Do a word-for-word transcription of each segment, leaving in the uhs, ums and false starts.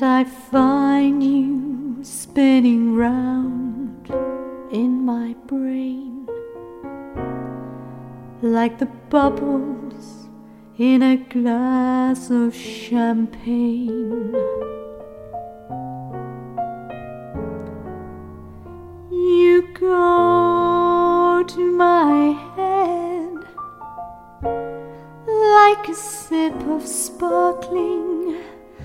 and I find you spinning round in my brain like the bubbles in a glass of champagne. You go to my head like a sip of sparkling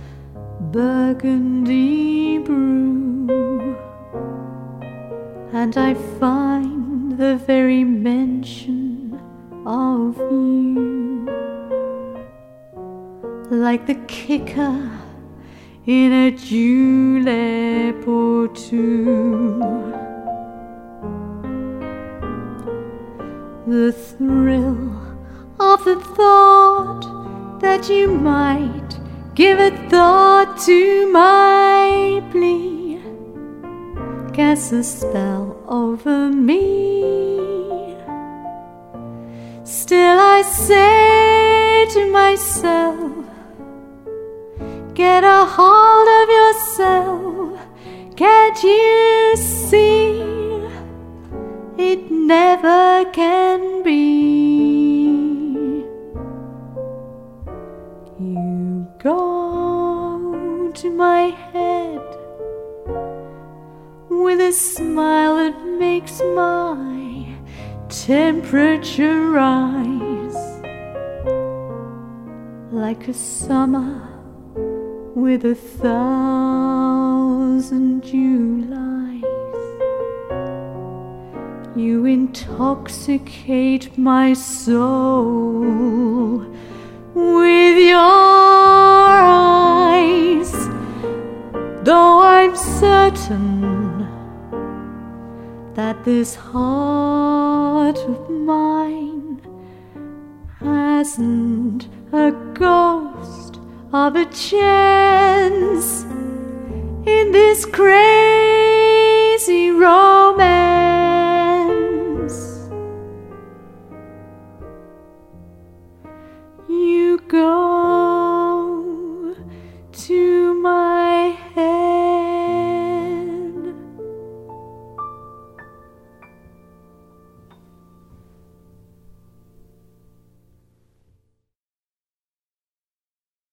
burgundy brew, and I find the very mention of you like the kicker in a julep or two. The thrill of the thought that you might give a thought to my plea casts a spell over me. Still I say to myself, get a hold of yourself. Can't you see it never can be? You go to my head with a smile that makes my temperature rise like a summer with a thousand Julys. You intoxicate my soul with your eyes, though I'm certain that this heart of mine hasn't a ghost of a chance in this crazy romance. You go to